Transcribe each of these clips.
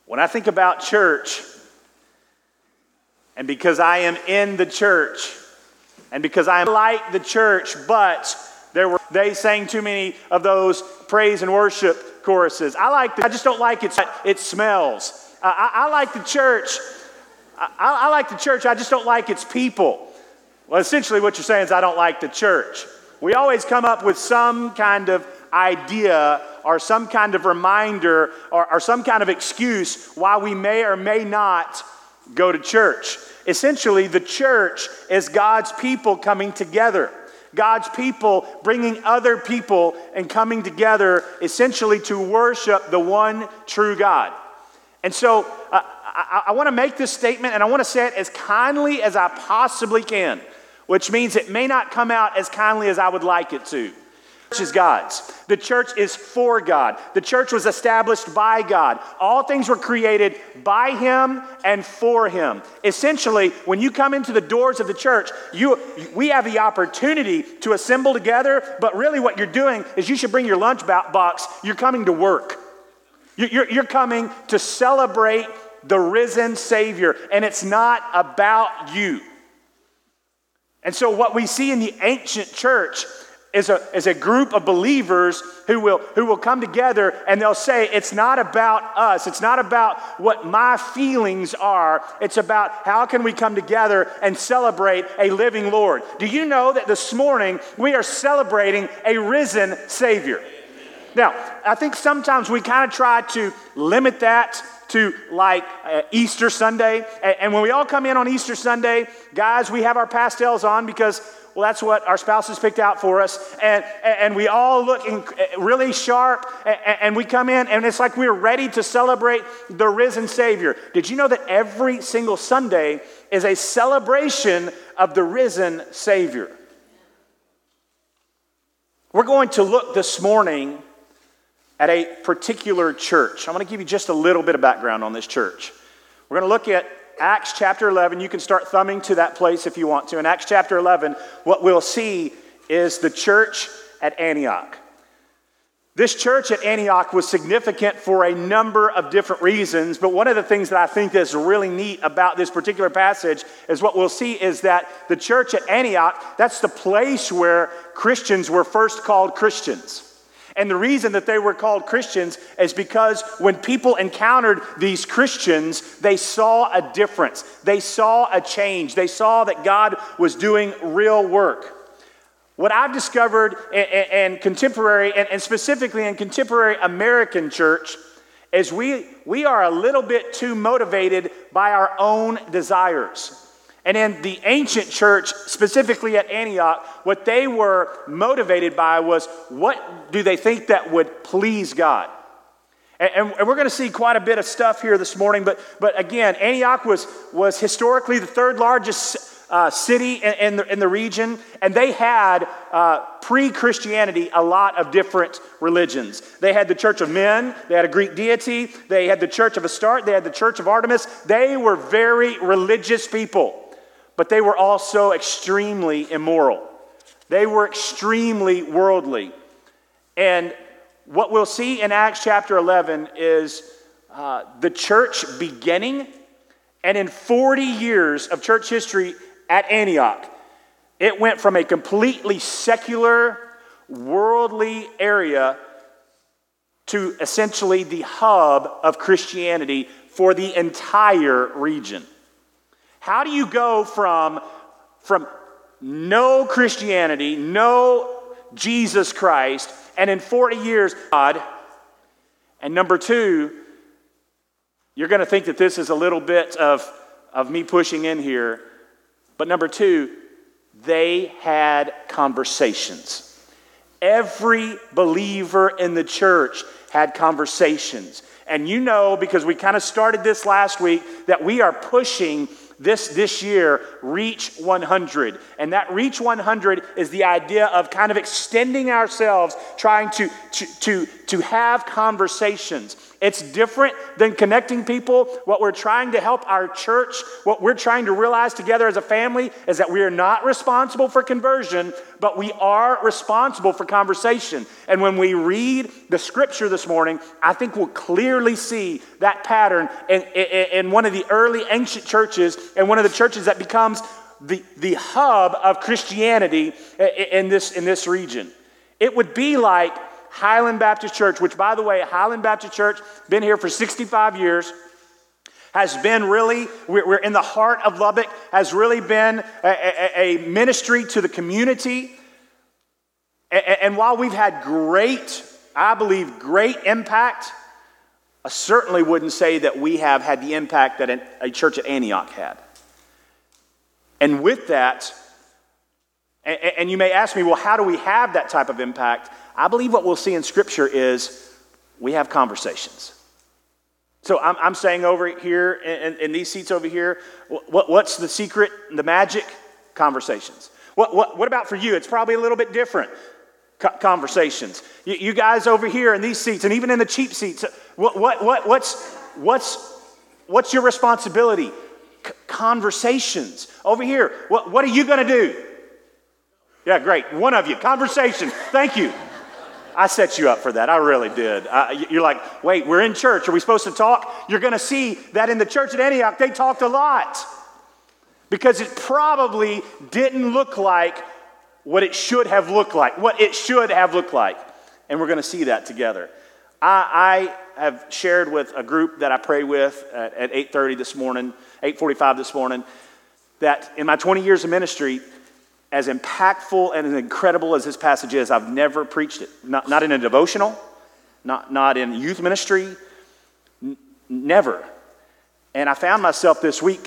When I think about church, and because I am in the church, and because I like the church, but they sang too many of those praise and worship choruses. I just don't like it smells. I like the church. I like the church. I just don't like its people. Well, essentially what you're saying is I don't like the church. We always come up with some kind of idea or some kind of reminder or some kind of excuse why we may or may not go to church. Essentially, the church is God's people coming together. God's people bringing other people and coming together essentially to worship the one true God. And so I want to make this statement, and I want to say it as kindly as I possibly can, which means it may not come out as kindly as I would like it to. The church is God's. The church is for God. The church was established by God. All things were created by Him and for Him. Essentially, when you come into the doors of the church, we have the opportunity to assemble together, but really what you're doing is you should bring your lunch box. You're coming to work. You're coming to celebrate the risen Savior, and it's not about you. And so what we see in the ancient church is a group of believers who will come together and they'll say, it's not about us. It's not about what my feelings are. It's about how can we come together and celebrate a living Lord. Do you know that this morning we are celebrating a risen Savior? Now, I think sometimes we kind of try to limit that to like Easter Sunday. And when we all come in on Easter Sunday, guys, we have our pastels on because, well, that's what our spouses picked out for us. And we all look really sharp. And we come in and it's like we're ready to celebrate the risen Savior. Did you know that every single Sunday is a celebration of the risen Savior? We're going to look this morning at a particular church. I'm going to give you just a little bit of background on this church. We're going to look at Acts chapter 11. You can start thumbing to that place if you want to. In Acts chapter 11, what we'll see is the church at Antioch. This church at Antioch was significant for a number of different reasons, but one of the things that I think is really neat about this particular passage is what we'll see is that the church at Antioch, that's the place where Christians were first called Christians. And the reason that they were called Christians is because when people encountered these Christians, they saw a difference. They saw a change. They saw that God was doing real work. What I've discovered in contemporary, and specifically in contemporary American church, is we are a little bit too motivated by our own desires. And in the ancient church, specifically at Antioch, what they were motivated by was what do they think that would please God? And we're going to see quite a bit of stuff here this morning. But again, Antioch was historically the third largest city in the region. And they had, pre-Christianity, a lot of different religions. They had the Church of Men. They had a Greek deity. They had the Church of Astarte. They had the Church of Artemis. They were very religious people. But they were also extremely immoral. They were extremely worldly. And what we'll see in Acts chapter 11 is the church beginning. And in 40 years of church history at Antioch, it went from a completely secular, worldly area to essentially the hub of Christianity for the entire region. How do you go from no Christianity, no Jesus Christ, and in 40 years, God, and number two, you're going to think that this is a little bit of me pushing in here, but number two, they had conversations. Every believer in the church had conversations. And you know, because we kind of started this last week, that we are pushing this year, Reach 100. And that Reach 100 is the idea of kind of extending ourselves, trying to have conversations. It's different than connecting people. What we're trying to help our church, what we're trying to realize together as a family is that we are not responsible for conversion, but we are responsible for conversation. And when we read the scripture this morning, I think we'll clearly see that pattern in one of the early ancient churches and one of the churches that becomes the hub of Christianity in this region. It would be like Highland Baptist Church, which, by the way, Highland Baptist Church, been here for 65 years, has been really, we're in the heart of Lubbock, has really been a ministry to the community. And while we've had I believe, great impact, I certainly wouldn't say that we have had the impact that a church at Antioch had. And with that, and you may ask me, well, how do we have that type of impact? I believe what we'll see in Scripture is we have conversations. So I'm saying over here, in these seats over here, what's the secret, the magic? Conversations. What about for you? It's probably a little bit different. Conversations. You guys over here in these seats, and even in the cheap seats, what's your responsibility? Conversations. Over here, what are you going to do? Yeah, great. One of you. Conversation. Thank you. I set you up for that. I really did. You're like, wait, we're in church. Are we supposed to talk? You're going to see that in the church at Antioch, they talked a lot. Because it probably didn't look like what it should have looked like. And we're going to see that together. I have shared with a group that I pray with at 8:30 this morning, 8:45 this morning, that in my 20 years of ministry, as impactful and as incredible as this passage is, I've never preached it. Not in a devotional, not in youth ministry, never. And I found myself this week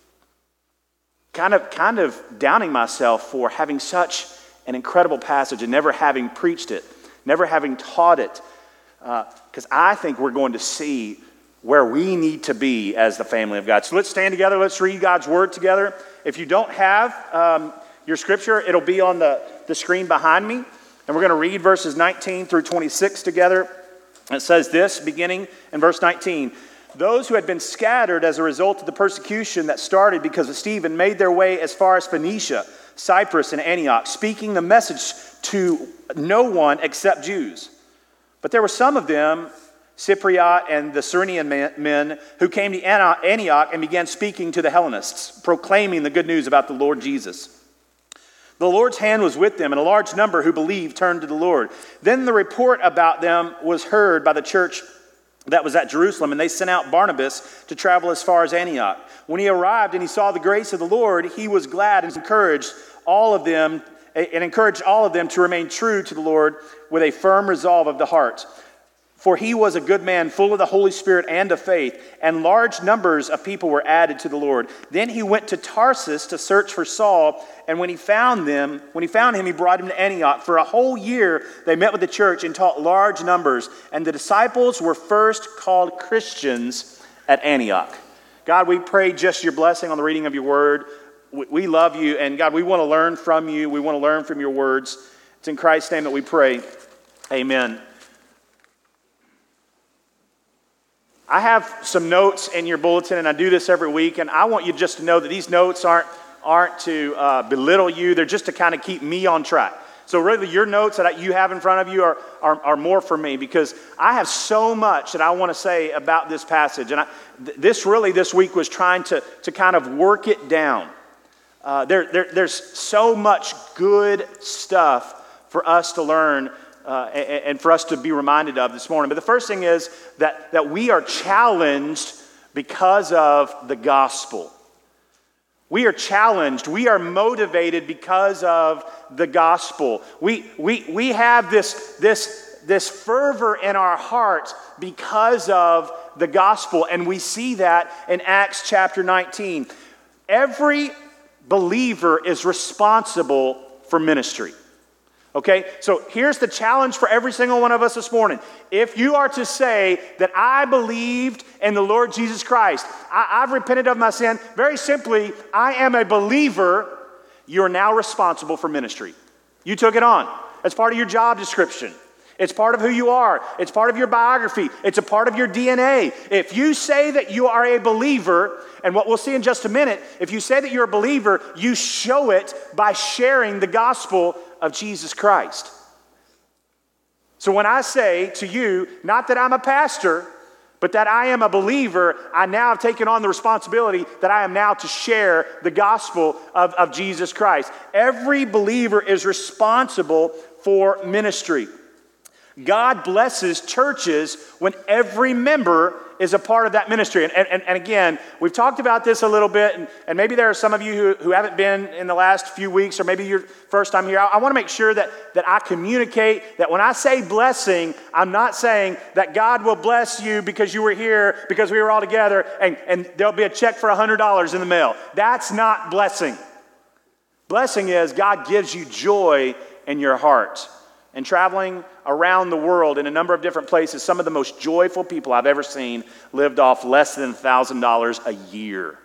kind of downing myself for having such an incredible passage and never having preached it, never having taught it, because I think we're going to see where we need to be as the family of God. So let's stand together. Let's read God's word together. If you don't have your scripture, it'll be on the screen behind me. And we're going to read verses 19 through 26 together. It says this, beginning in verse 19. Those who had been scattered as a result of the persecution that started because of Stephen made their way as far as Phoenicia, Cyprus, and Antioch, speaking the message to no one except Jews. But there were some of them, Cypriot and the Cyrenian men, who came to Antioch and began speaking to the Hellenists, proclaiming the good news about the Lord Jesus. The Lord's hand was with them, and a large number who believed turned to the Lord. Then the report about them was heard by the church that was at Jerusalem, and they sent out Barnabas to travel as far as Antioch. When he arrived and he saw the grace of the Lord, he was glad and encouraged all of them to remain true to the Lord with a firm resolve of the heart. For he was a good man, full of the Holy Spirit and of faith, and large numbers of people were added to the Lord. Then he went to Tarsus to search for Saul, and when he found him, he brought him to Antioch. For a whole year they met with the church and taught large numbers, and the disciples were first called Christians at Antioch. God, we pray just your blessing on the reading of your word. We love you, and God, we want to learn from you. We want to learn from your words. It's in Christ's name that we pray. Amen. I have some notes in your bulletin, and I do this every week, and I want you just to know that these notes aren't to belittle you. They're just to kind of keep me on track. So really, your notes that you have in front of you are more for me, because I have so much that I want to say about this passage. And this week was trying to kind of work it down. There's so much good stuff for us to learn and for us to be reminded of this morning. But the first thing is that we are challenged because of the gospel. We are challenged. We are motivated because of the gospel. We have this fervor in our heart because of the gospel, and we see that in Acts chapter 19. Every believer is responsible for ministry. Okay, so here's the challenge for every single one of us this morning. If you are to say that I believed in the Lord Jesus Christ, I've repented of my sin, very simply, I am a believer, you're now responsible for ministry. You took it on. That's part of your job description. It's part of who you are. It's part of your biography. It's a part of your DNA. If you say that you are a believer, and what we'll see in just a minute, if you say that you're a believer, you show it by sharing the gospel of Jesus Christ. So when I say to you, not that I'm a pastor, but that I am a believer, I now have taken on the responsibility that I am now to share the gospel of Jesus Christ. Every believer is responsible for ministry. God blesses churches when every member is a part of that ministry. And again, we've talked about this a little bit, and maybe there are some of you who haven't been in the last few weeks, or maybe your first time here. I want to make sure that I communicate that when I say blessing, I'm not saying that God will bless you because you were here, because we were all together, and there'll be a check for $100 in the mail. That's not blessing. Blessing is God gives you joy in your heart. And traveling around the world in a number of different places, some of the most joyful people I've ever seen lived off less than $1,000 a year.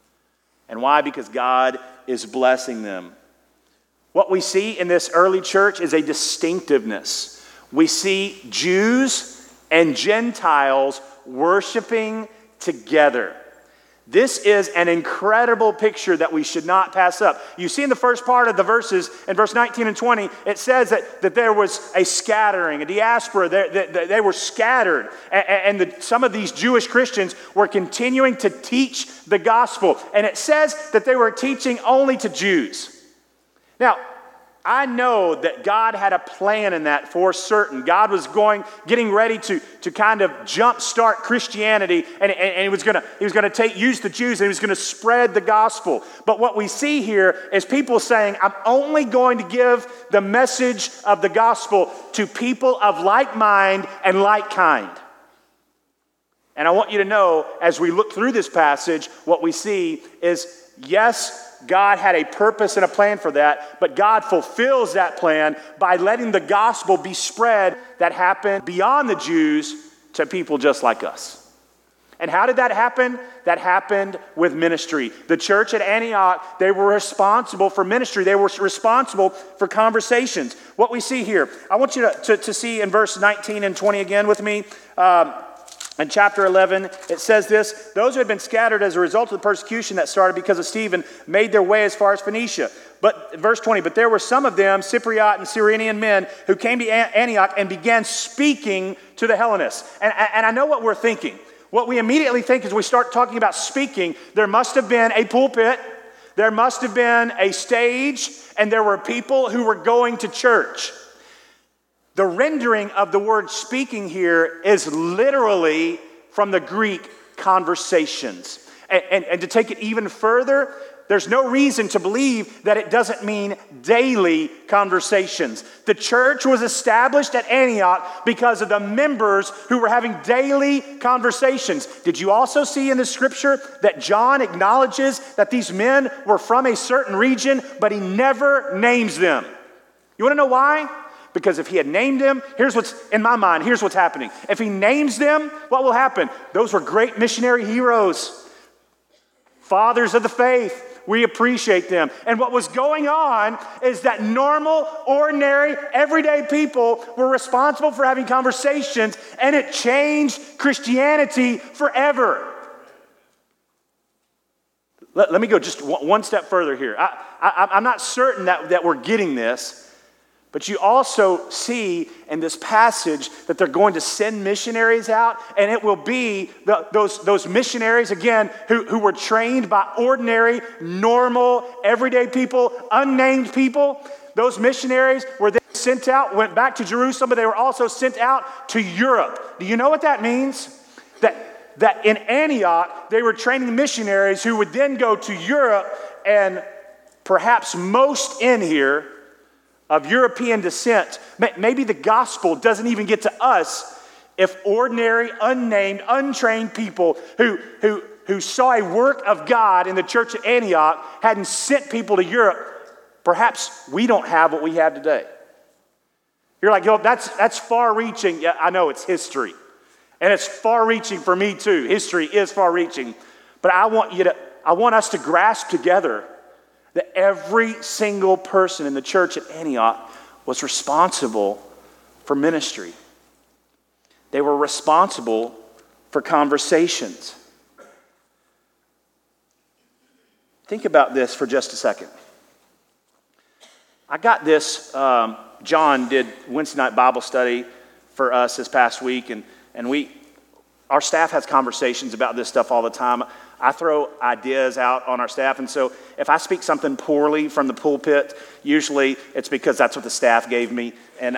And why? Because God is blessing them. What we see in this early church is a distinctiveness. We see Jews and Gentiles worshiping together. This is an incredible picture that we should not pass up. You see in the first part of the verses, in verse 19 and 20, it says that there was a scattering, a diaspora. They were scattered. And some of these Jewish Christians were continuing to teach the gospel. And it says that they were teaching only to Jews. Now, I know that God had a plan in that for certain. God was getting ready to kind of jumpstart Christianity, and he was going to use the Jews, and he was going to spread the gospel. But what we see here is people saying, I'm only going to give the message of the gospel to people of like mind and like kind. And I want you to know, as we look through this passage, what we see is, yes, God had a purpose and a plan for that, but God fulfills that plan by letting the gospel be spread that happened beyond the Jews to people just like us. And how did that happen? That happened with ministry. The church at Antioch, they were responsible for ministry. They were responsible for conversations. What we see here, I want you to see in verse 19 and 20 again with me. In chapter 11, it says this: those who had been scattered as a result of the persecution that started because of Stephen made their way as far as Phoenicia. But verse 20, but there were some of them, Cypriot and Cyrenian men, who came to Antioch and began speaking to the Hellenists. And I know what we're thinking. What we immediately think is we start talking about speaking, there must have been a pulpit, there must have been a stage, and there were people who were going to church. The rendering of the word speaking here is literally from the Greek conversations. And to take it even further, there's no reason to believe that it doesn't mean daily conversations. The church was established at Antioch because of the members who were having daily conversations. Did you also see in the scripture that John acknowledges that these men were from a certain region, but he never names them? You want to know why? Because if he had named them, here's what's happening. If he names them, what will happen? Those were great missionary heroes, fathers of the faith. We appreciate them. And what was going on is that normal, ordinary, everyday people were responsible for having conversations, and it changed Christianity forever. Let me go just one step further here. I'm not certain that we're getting this. But you also see in this passage that they're going to send missionaries out, and it will be those missionaries, again, who were trained by ordinary, normal, everyday people, unnamed people. Those missionaries were then sent out, went back to Jerusalem, but they were also sent out to Europe. Do you know what that means? That in Antioch, they were training missionaries who would then go to Europe, and perhaps most in here of European descent, maybe the gospel doesn't even get to us if ordinary, unnamed, untrained people who saw a work of God in the church at Antioch hadn't sent people to Europe. Perhaps we don't have what we have today. You're like, that's far-reaching. Yeah, I know, it's history. And it's far-reaching for me too. History is far-reaching. But I want us to grasp together that every single person in the church at Antioch was responsible for ministry. They were responsible for conversations. Think about this for just a second. I got this, John did Wednesday night Bible study for us this past week, and our staff has conversations about this stuff all the time. I throw ideas out on our staff, and so if I speak something poorly from the pulpit, usually it's because that's what the staff gave me, and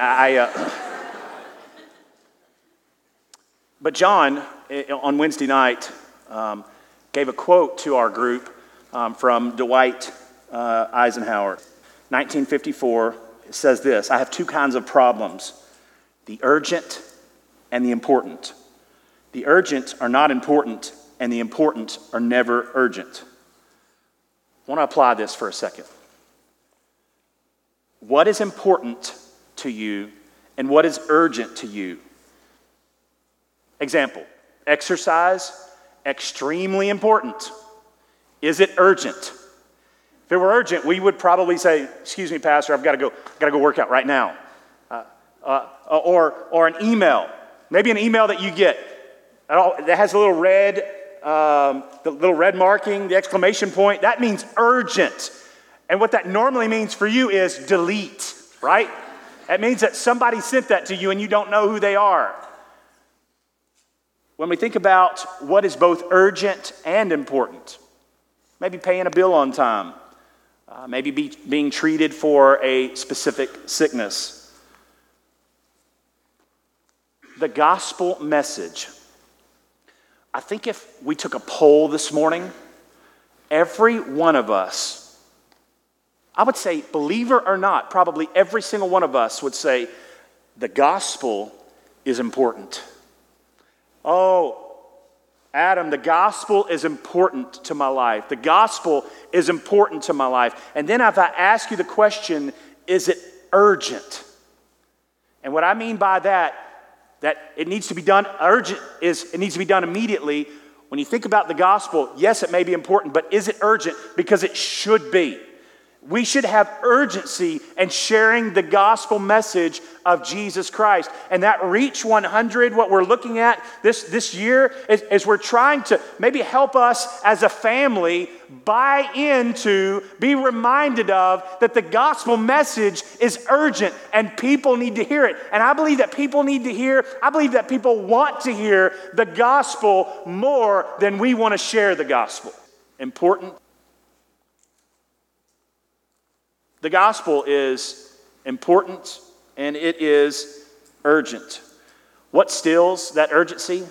But John, on Wednesday night, gave a quote to our group from Dwight Eisenhower. 1954, it says this: "I have two kinds of problems, the urgent and the important. The urgent are not important, and the important are never urgent." I want to apply this for a second. What is important to you and what is urgent to you? Example, exercise, extremely important. Is it urgent? If it were urgent, we would probably say, "Excuse me, Pastor, I've got to go work out right now." Or an email, maybe an email that you get that has a little red, the little red marking, the exclamation point. That means urgent. And what that normally means for you is delete, right? That means that somebody sent that to you and you don't know who they are. When we think about what is both urgent and important, maybe paying a bill on time, maybe being treated for a specific sickness. The gospel message. I think if we took a poll this morning, every one of us, I would say, believer or not, probably every single one of us would say, the gospel is important. Oh, Adam, the gospel is important to my life. The gospel is important to my life. And then if I ask you the question, is it urgent? And what I mean by that it needs to be done urgent is it needs to be done immediately. When you think about the gospel, yes, it may be important, but is it urgent? Because it should be. We should have urgency in sharing the gospel message of Jesus Christ. And that Reach 100, what we're looking at this year, is we're trying to maybe help us as a family buy into, be reminded of that the gospel message is urgent and people need to hear it. And I believe that people need to hear, I believe that people want to hear the gospel more than we want to share the gospel. Important. The gospel is important and it is urgent. What stills that urgency?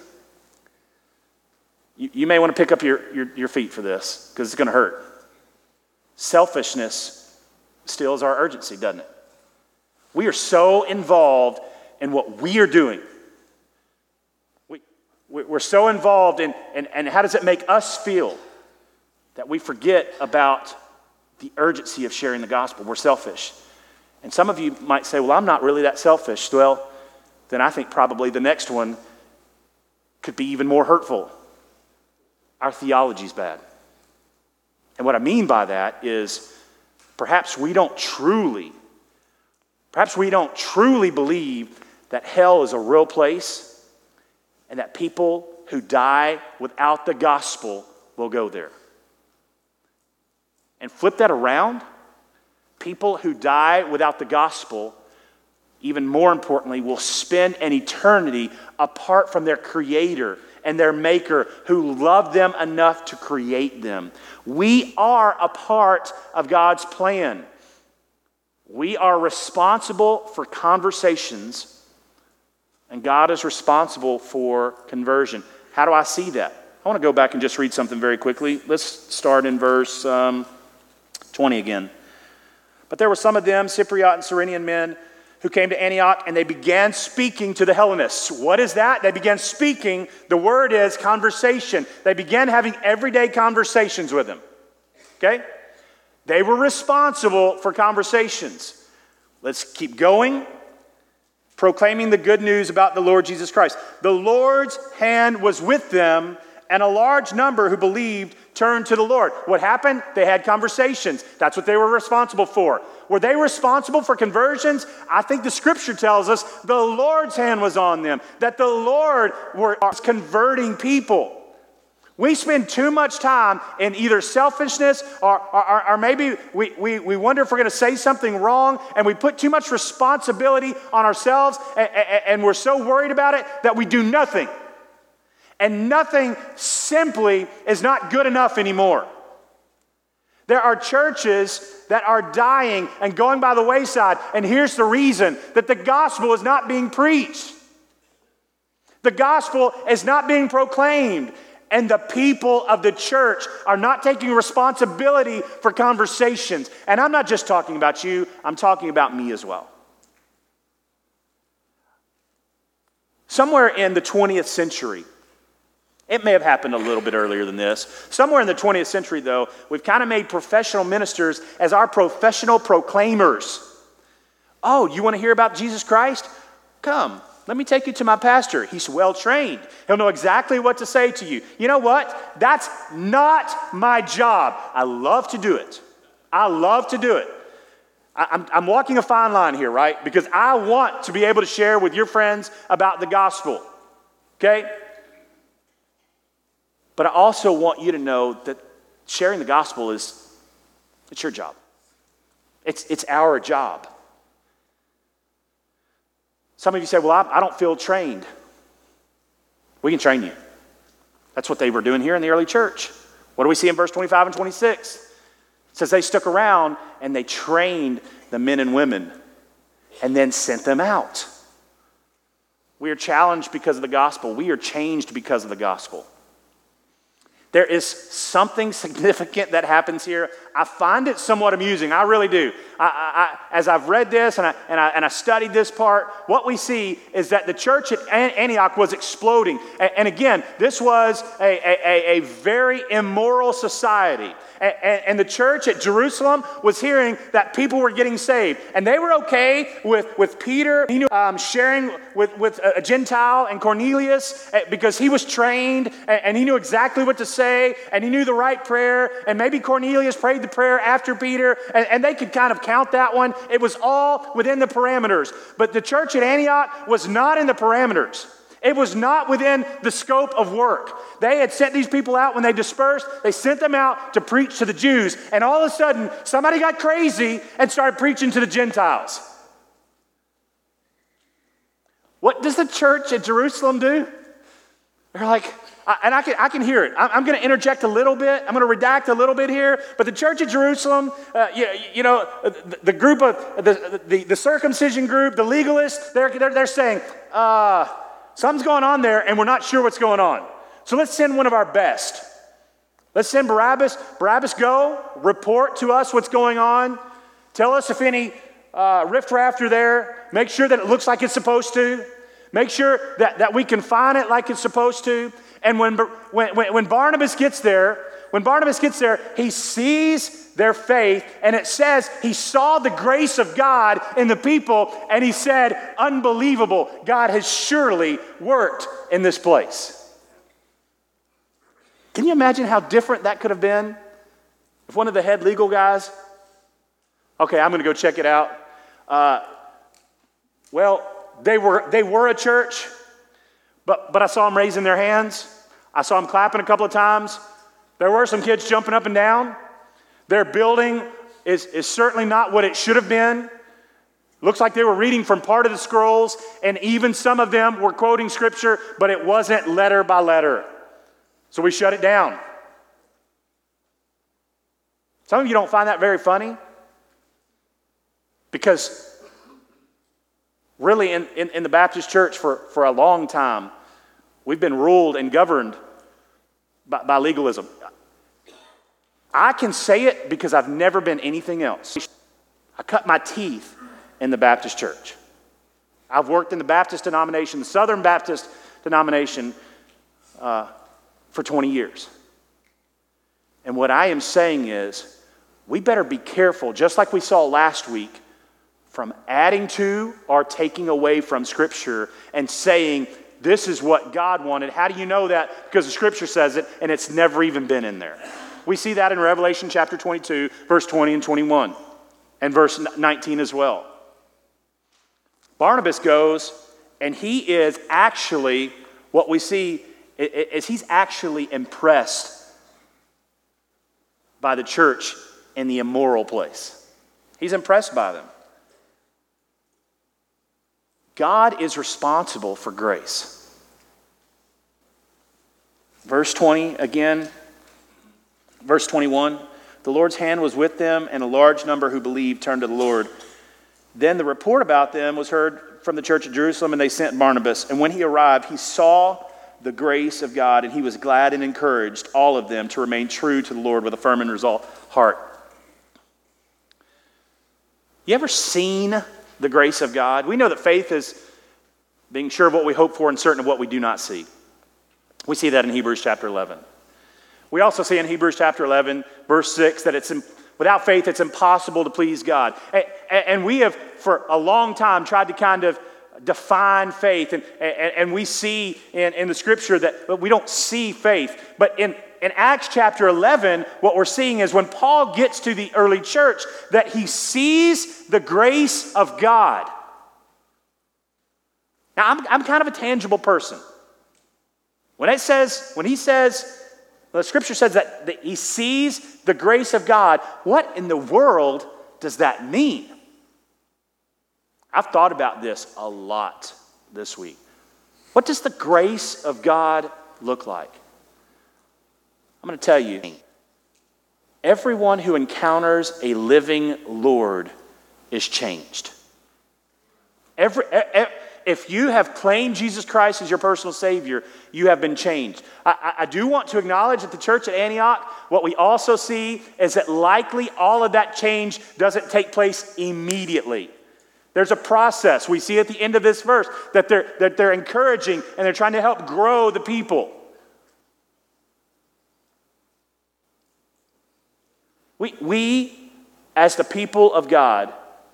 You may want to pick up your feet for this because it's going to hurt. Selfishness stills our urgency, doesn't it? We are so involved in what we are doing. We're so involved in how does it make us feel that we forget about the urgency of sharing the gospel. We're selfish. And some of you might say, well, I'm not really that selfish. Well, then I think probably the next one could be even more hurtful. Our theology's bad. And what I mean by that is perhaps we don't truly believe that hell is a real place and that people who die without the gospel will go there. And flip that around, people who die without the gospel, even more importantly, will spend an eternity apart from their Creator and their Maker who loved them enough to create them. We are a part of God's plan. We are responsible for conversations, and God is responsible for conversion. How do I see that? I want to go back and just read something very quickly. Let's start in verse 20 again. But there were some of them, Cypriot and Cyrenian men, who came to Antioch, and they began speaking to the Hellenists. What is that? They began speaking. The word is conversation. They began having everyday conversations with them. Okay? They were responsible for conversations. Let's keep going. Proclaiming the good news about the Lord Jesus Christ. The Lord's hand was with them, and a large number who believed turned to the Lord. What happened? They had conversations. That's what they were responsible for. Were they responsible for conversions? I think the scripture tells us the Lord's hand was on them, that the Lord was converting people. We spend too much time in either selfishness or maybe we wonder if we're going to say something wrong, and we put too much responsibility on ourselves, and we're so worried about it that we do nothing. And nothing simply is not good enough anymore. There are churches that are dying and going by the wayside, and here's the reason: that the gospel is not being preached. The gospel is not being proclaimed. And the people of the church are not taking responsibility for conversations. And I'm not just talking about you, I'm talking about me as well. Somewhere in the 20th century, it may have happened a little bit earlier than this. Somewhere in the 20th century, though, we've kind of made professional ministers as our professional proclaimers. Oh, you want to hear about Jesus Christ? Come. Let me take you to my pastor. He's well-trained. He'll know exactly what to say to you. You know what? That's not my job. I love to do it. I love to do it. I'm walking a fine line here, right? Because I want to be able to share with your friends about the gospel. Okay? But I also want you to know that sharing the gospel it's your job. It's our job. Some of you say, well, I don't feel trained. We can train you. That's what they were doing here in the early church. What do we see in verse 25 and 26? It says they stuck around and they trained the men and women and then sent them out. We are challenged because of the gospel. We are changed because of the gospel. There is something significant that happens here. I find it somewhat amusing. I really do. As I've read this and I studied this part, what we see is that the church at Antioch was exploding. And again, this was a very immoral society. And the church at Jerusalem was hearing that people were getting saved. And they were okay with Peter sharing with a Gentile and Cornelius because he was trained and he knew exactly what to say and he knew the right prayer. And maybe Cornelius prayed the prayer after Peter and they could kind of count that one. It was all within the parameters. But the church at Antioch was not in the parameters. It was not within the scope of work. They had sent these people out when they dispersed. They sent them out to preach to the Jews. And all of a sudden, somebody got crazy and started preaching to the Gentiles. What does the church at Jerusalem do? They're like, and I can hear it. I'm going to interject a little bit. I'm going to redact a little bit here. But the church at Jerusalem, the group of the circumcision group, the legalists, they're saying, something's going on there, and we're not sure what's going on. So let's send one of our best. Let's send Barabbas. Barabbas, go, report to us what's going on. Tell us if any riffraff are there. Make sure that it looks like it's supposed to. Make sure that we can find it like it's supposed to. And when Barnabas gets there, he sees their faith, and it says he saw the grace of God in the people, and he said, unbelievable, God has surely worked in this place. Can you imagine how different that could have been if one of the head legal guys, okay, I'm going to go check it out. They were a church, but I saw them raising their hands. I saw them clapping a couple of times. There were some kids jumping up and down. Their building is certainly not what it should have been. Looks like they were reading from part of the scrolls, and even some of them were quoting scripture, but it wasn't letter by letter. So we shut it down. Some of you don't find that very funny, because really in the Baptist church for a long time, we've been ruled and governed by legalism. I can say it because I've never been anything else. I cut my teeth in the Baptist church. I've worked in the Baptist denomination, the Southern Baptist denomination, for 20 years. And what I am saying is, we better be careful, just like we saw last week, from adding to or taking away from Scripture and saying, this is what God wanted. How do you know that? Because the Scripture says it, and it's never even been in there. We see that in Revelation chapter 22, verse 20 and 21, and verse 19 as well. Barnabas goes, and he is actually, what we see is he's actually impressed by the church in the immoral place. He's impressed by them. God is responsible for grace. Verse 20 again, verse 21, the Lord's hand was with them, and a large number who believed turned to the Lord. Then the report about them was heard from the church at Jerusalem, and they sent Barnabas. And when he arrived, he saw the grace of God, and he was glad and encouraged all of them to remain true to the Lord with a firm and resolved heart. You ever seen the grace of God? We know that faith is being sure of what we hope for and certain of what we do not see. We see that in Hebrews chapter 11. We also see in Hebrews chapter 11, verse 6, that without faith it's impossible to please God. And we have, for a long time, tried to kind of define faith. And we see in the scripture that we don't see faith. But in Acts chapter 11, what we're seeing is when Paul gets to the early church, that he sees the grace of God. Now, I'm kind of a tangible person. When he says, the scripture says that he sees the grace of God, what in the world does that mean? I've thought about this a lot this week. What does the grace of God look like? I'm going to tell you. Everyone who encounters a living Lord is changed. If you have claimed Jesus Christ as your personal Savior, you have been changed. I do want to acknowledge at the church at Antioch, what we also see is that likely all of that change doesn't take place immediately. There's a process. We see at the end of this verse that they're encouraging and they're trying to help grow the people. We as the people of God,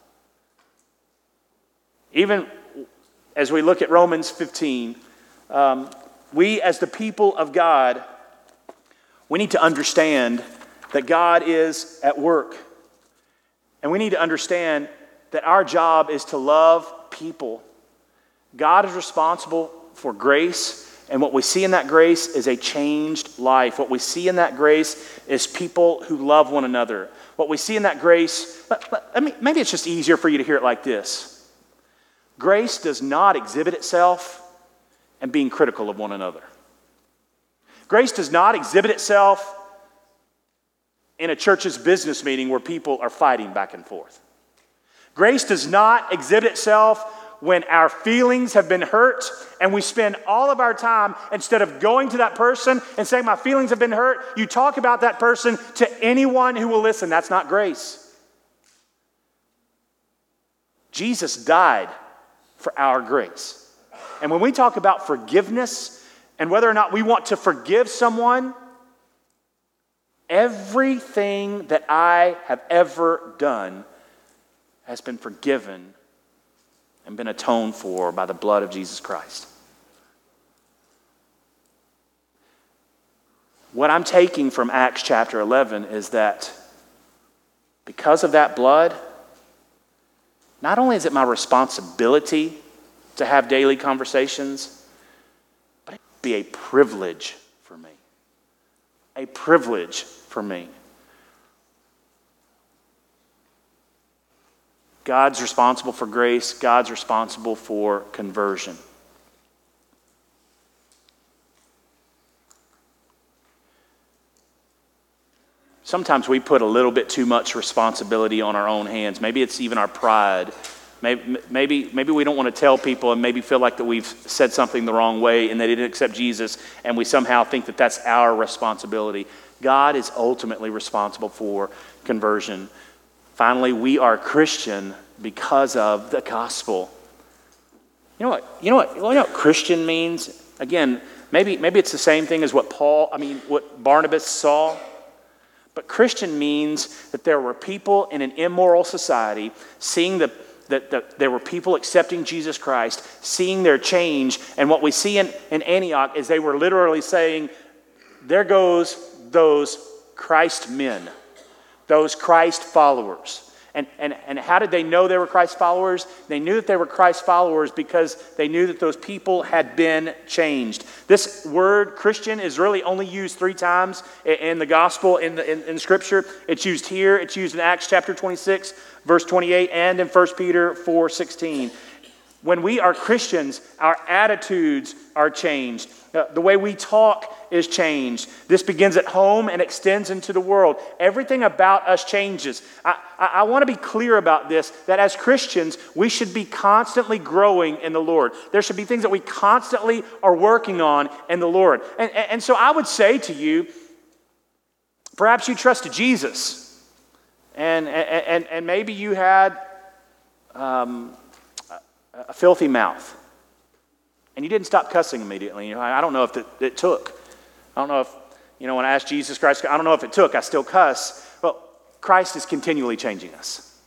even as we look at Romans 15, we as the people of God, we need to understand that God is at work. And we need to understand that our job is to love people. God is responsible for grace, and what we see in that grace is a changed life. What we see in that grace is people who love one another. What we see in that grace, maybe it's just easier for you to hear it like this. Grace does not exhibit itself in being critical of one another. Grace does not exhibit itself in a church's business meeting where people are fighting back and forth. Grace does not exhibit itself when our feelings have been hurt and we spend all of our time, instead of going to that person and saying, my feelings have been hurt, you talk about that person to anyone who will listen. That's not grace. Jesus died for our grace. And when we talk about forgiveness and whether or not we want to forgive someone, everything that I have ever done has been forgiven and been atoned for by the blood of Jesus Christ. What I'm taking from Acts chapter 11 is that because of that blood, not only is it my responsibility to have daily conversations, but it would be a privilege for me. A privilege for me. God's responsible for grace. God's responsible for conversion. Sometimes we put a little bit too much responsibility on our own hands. Maybe it's even our pride. Maybe we don't want to tell people and maybe feel like that we've said something the wrong way and they didn't accept Jesus and we somehow think that that's our responsibility. God is ultimately responsible for conversion. Finally, we are Christian because of the gospel. You know what Christian means? Again, maybe it's the same thing as what Barnabas saw. But Christian means that there were people in an immoral society seeing that there were people accepting Jesus Christ, seeing their change. And what we see in Antioch is they were literally saying, there goes those Christ men, those Christ followers. And how did they know they were Christ followers? They knew that they were Christ followers because they knew that those people had been changed. This word Christian is really only used 3 times in the gospel, in Scripture. It's used here, it's used in Acts chapter 26, verse 28, and in 1 Peter 4:16. When we are Christians, our attitudes are changed. The way we talk is changed. This begins at home and extends into the world. Everything about us changes. I want to be clear about this, that as Christians, we should be constantly growing in the Lord. There should be things that we constantly are working on in the Lord. And so I would say to you, perhaps you trusted Jesus, and maybe you had a filthy mouth, and you didn't stop cussing immediately. I don't know if it took. I don't know if, when I asked Jesus Christ, I don't know if it took. I still cuss. Well, Christ is continually changing us.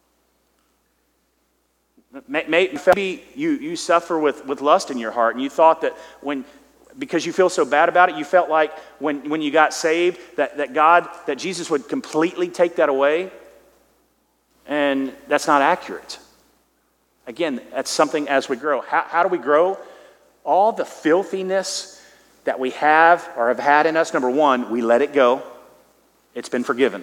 Maybe you suffer with lust in your heart, and you thought that because you feel so bad about it, you felt like when you got saved that Jesus would completely take that away, and that's not accurate. Again, that's something as we grow. How do we grow? All the filthiness that we have or have had in us, number one, we let it go. It's been forgiven.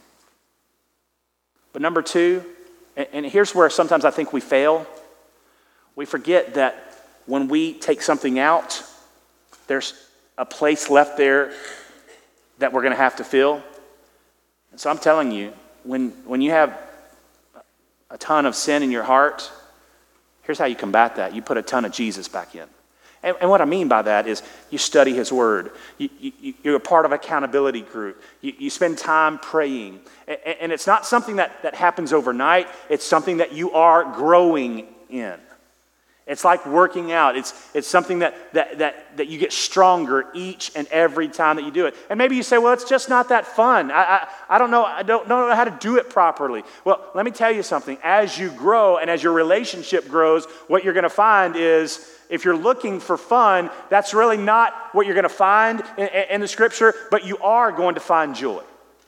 But number two, and here's where sometimes I think we fail. We forget that when we take something out, there's a place left there that we're going to have to fill. And so I'm telling you, when you have a ton of sin in your heart, here's how you combat that. You put a ton of Jesus back in. And what I mean by that is you study His Word. You're a part of an accountability group. You spend time praying. And it's not something that happens overnight. It's something that you are growing in. It's like working out. It's something that you get stronger each and every time that you do it. And maybe you say, well, it's just not that fun. I don't know. I don't know how to do it properly. Well, let me tell you something. As you grow and as your relationship grows, what you're going to find is, if you're looking for fun, that's really not what you're going to find in the Scripture, but you are going to find joy.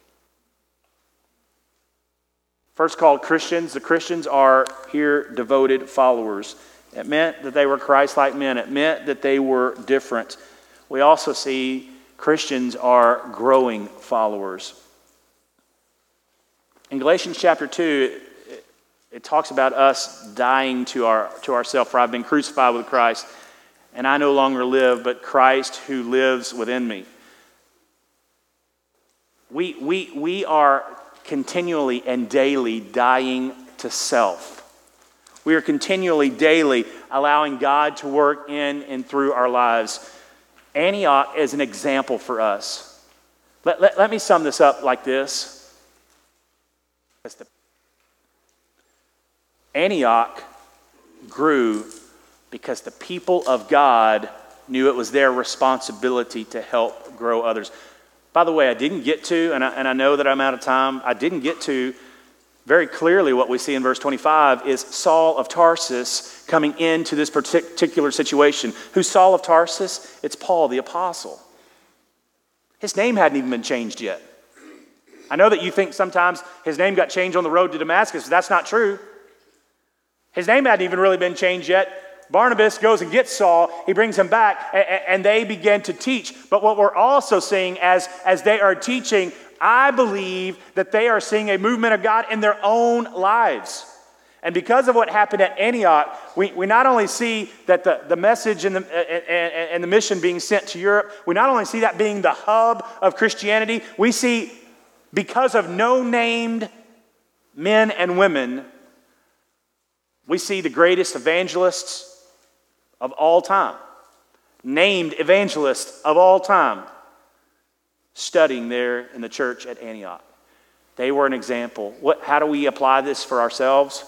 First called Christians, the Christians are here devoted followers. It meant that they were Christ-like men. It meant that they were different. We also see Christians are growing followers. In Galatians chapter 2, it talks about us dying to ourselves. For I've been crucified with Christ, and I no longer live, but Christ who lives within me. We are continually and daily dying to self. We are continually, daily allowing God to work in and through our lives. Antioch is an example for us. Let me sum this up like this. Antioch grew because the people of God knew it was their responsibility to help grow others. By the way, I didn't get to, and I know that I'm out of time, I didn't get to very clearly what we see in verse 25 is Saul of Tarsus coming into this particular situation. Who's Saul of Tarsus? It's Paul the Apostle. His name hadn't even been changed yet. I know that you think sometimes his name got changed on the road to Damascus, but that's not true. His name hadn't even really been changed yet. Barnabas goes and gets Saul. He brings him back, and they begin to teach. But what we're also seeing as they are teaching, I believe that they are seeing a movement of God in their own lives. And because of what happened at Antioch, we not only see that the message and the mission being sent to Europe, we not only see that being the hub of Christianity, we see because of no-named men and women, we see the greatest evangelists of all time, named evangelists of all time, studying there in the church at Antioch. They were an example. How do we apply this for ourselves?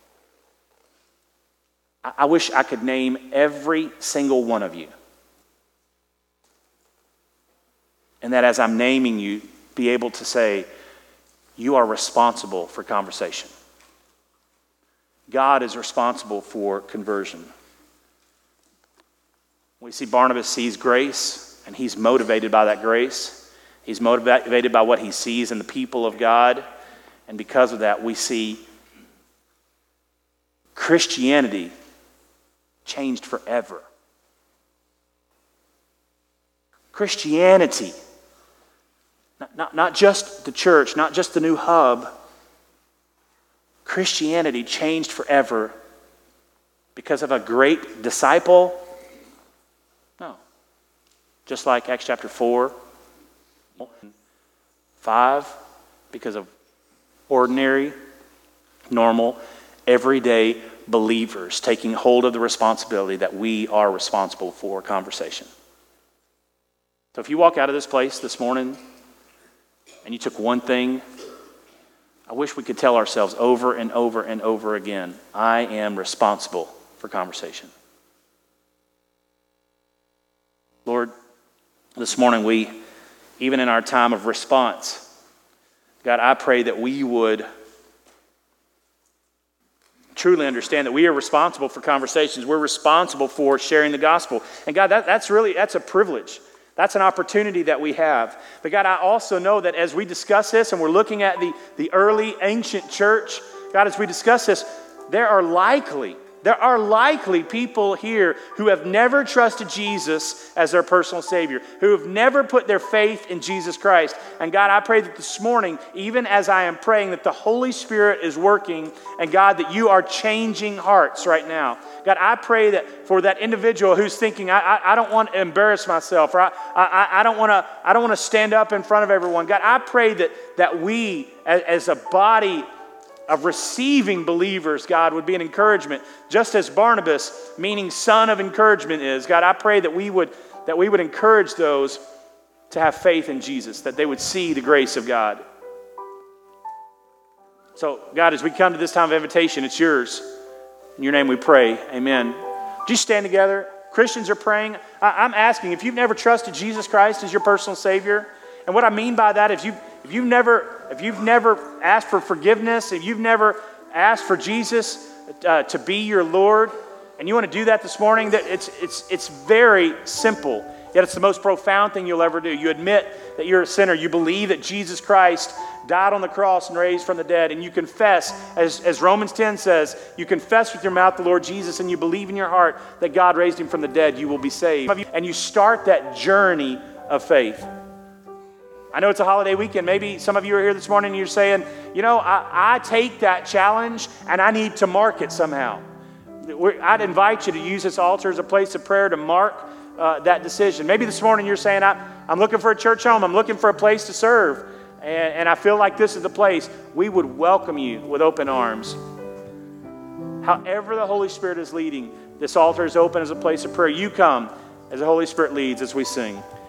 I wish I could name every single one of you. And that as I'm naming you, be able to say, you are responsible for conversation. God is responsible for conversion. We see Barnabas sees grace, and he's motivated by that grace. He's motivated by what he sees in the people of God. And because of that, we see Christianity changed forever. Christianity, not just the church, not just the new hub. Christianity changed forever because of a great disciple? No. Just like Acts chapter 4, 5, because of ordinary, normal, everyday believers taking hold of the responsibility that we are responsible for conversation. So if you walk out of this place this morning and you took one thing, I wish we could tell ourselves over and over and over again, I am responsible for conversation. Lord, this morning even in our time of response, God, I pray that we would truly understand that we are responsible for conversations. We're responsible for sharing the gospel. And God, that's a privilege. That's an opportunity that we have. But God, I also know that as we discuss this and we're looking at the early ancient church, God, as we discuss this, there are likely people here who have never trusted Jesus as their personal Savior, who have never put their faith in Jesus Christ. And God, I pray that this morning, even as I am praying, that the Holy Spirit is working, and God, that you are changing hearts right now. God, I pray that for that individual who's thinking, I don't want to embarrass myself, or I don't want to stand up in front of everyone. God, I pray that we, as a body of receiving believers, God, would be an encouragement, just as Barnabas, meaning son of encouragement, is. God, I pray that we would encourage those to have faith in Jesus, that they would see the grace of God. So, God, as we come to this time of invitation, it's yours. In your name we pray. Amen. Would you stand together? Christians are praying. I'm asking, if you've never trusted Jesus Christ as your personal Savior, and what I mean by that, if you've never asked for forgiveness, if you've never asked for Jesus to be your Lord, and you want to do that this morning, that it's very simple, yet it's the most profound thing you'll ever do. You admit that you're a sinner. You believe that Jesus Christ died on the cross and raised from the dead, and you confess, as Romans 10 says, you confess with your mouth the Lord Jesus, and you believe in your heart that God raised him from the dead, you will be saved. And you start that journey of faith. I know it's a holiday weekend. Maybe some of you are here this morning and you're saying, I take that challenge and I need to mark it somehow. I'd invite you to use this altar as a place of prayer to mark that decision. Maybe this morning you're saying, I'm looking for a church home. I'm looking for a place to serve. And I feel like this is the place. We would welcome you with open arms. However the Holy Spirit is leading, this altar is open as a place of prayer. You come as the Holy Spirit leads as we sing.